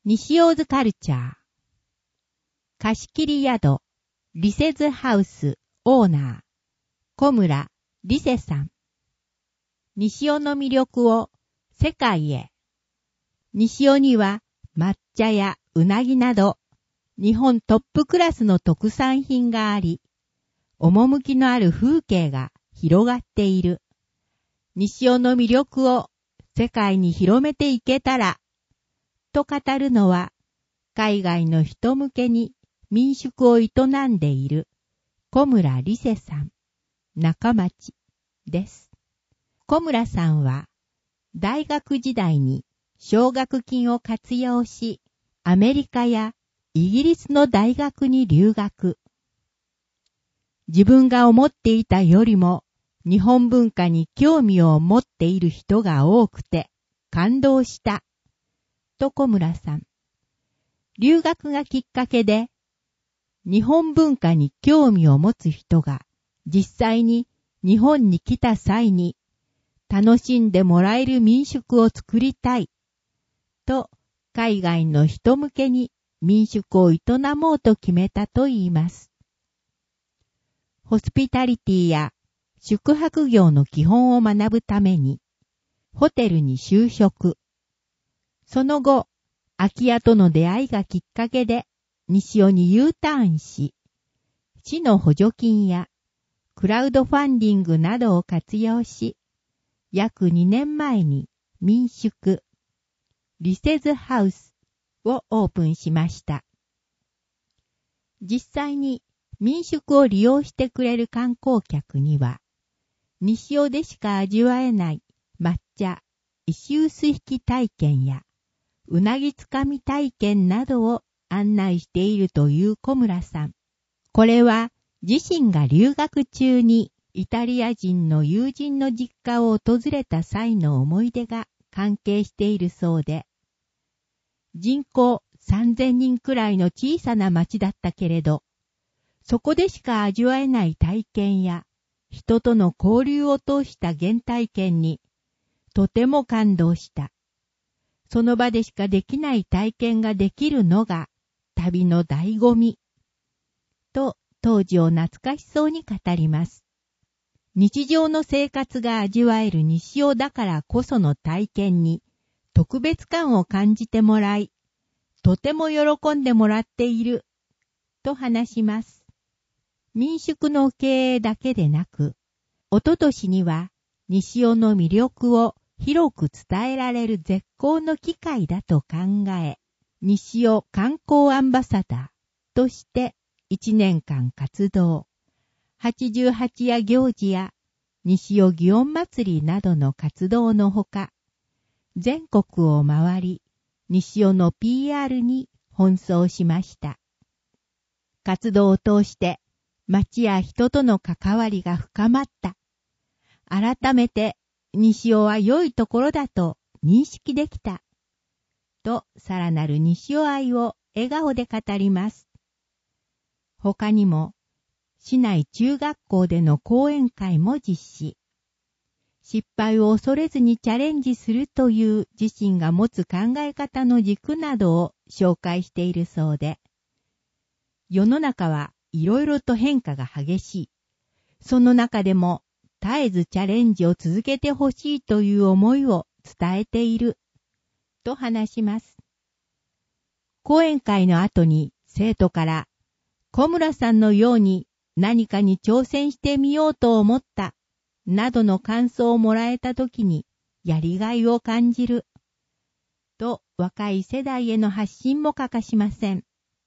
西大津カルチャー。貸切宿、リセズハウス、オーナー、小村リセさん。西尾の魅力を世界へ。西尾には抹茶やうなぎなど、日本トップクラスの特産品があり、趣のある風景が広がっている。西尾の魅力を世界に広めていけたら、と語るのは、海外の人向けに民宿を営んでいる小村リセさん、中町です。小村さんは、大学時代に奨学金を活用し、アメリカやイギリスの大学に留学。自分が思っていたよりも、日本文化に興味を持っている人が多くて、感動した。と小村さん。留学がきっかけで、日本文化に興味を持つ人が実際に日本に来た際に楽しんでもらえる民宿を作りたいと海外の人向けに民宿を営もうと決めたといいます。ホスピタリティや宿泊業の基本を学ぶためにホテルに就職。その後、空き家との出会いがきっかけで西尾に U ターンし、市の補助金やクラウドファンディングなどを活用し、約2年前に民宿、リセズハウスをオープンしました。実際に民宿を利用してくれる観光客には、西尾でしか味わえない抹茶、石臼引き体験や、うなぎつかみ体験などを案内しているという小村さん。これは自身が留学中にイタリア人の友人の実家を訪れた際の思い出が関係しているそうで、人口3000人くらいの小さな町だったけれど、そこでしか味わえない体験や人との交流を通した原体験にとても感動した。その場でしかできない体験ができるのが旅の醍醐味。と当時を懐かしそうに語ります。日常の生活が味わえる西尾だからこその体験に特別感を感じてもらい、とても喜んでもらっている。と話します。民宿の経営だけでなく、おととしには西尾の魅力を広く伝えられる絶好の機会だと考え、西尾観光アンバサダーとして1年間活動、88夜行事や西尾祇園祭りなどの活動のほか、全国を回り、西尾の PR に奔走しました。活動を通して町や人との関わりが深まった。改めて西尾は良いところだと認識できた。と、さらなる西尾愛を笑顔で語ります。他にも、市内中学校での講演会も実施。失敗を恐れずにチャレンジするという自身が持つ考え方の軸などを紹介しているそうで、世の中はいろいろと変化が激しい。その中でも、絶えずチャレンジを続けてほしいという思いを伝えている、と話します。講演会の後に生徒から、小村さんのように何かに挑戦してみようと思った、などの感想をもらえたときにやりがいを感じる、と若い世代への発信も欠かしません。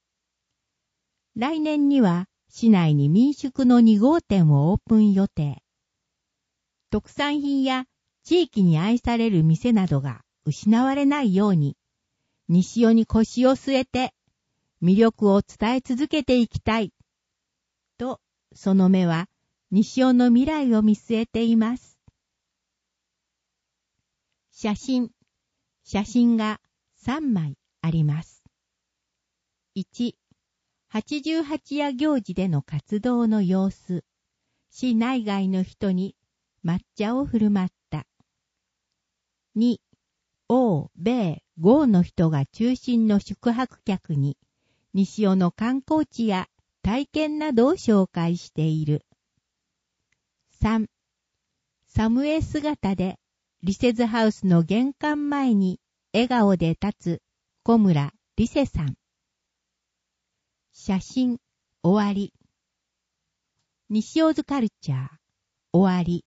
来年には市内に民宿の2号店をオープン予定。特産品や地域に愛される店などが失われないように、西尾に腰を据えて魅力を伝え続けていきたい。と、その目は西尾の未来を見据えています。写真が3枚あります。1、88夜行事での活動の様子。市内外の人に抹茶を振る舞った。2、 欧、米、豪の人が中心の宿泊客に、西尾の観光地や体験などを紹介している。3. サムエ姿でリセズハウスの玄関前に笑顔で立つ小村リセさん。写真終わり。西尾津カルチャー終わり。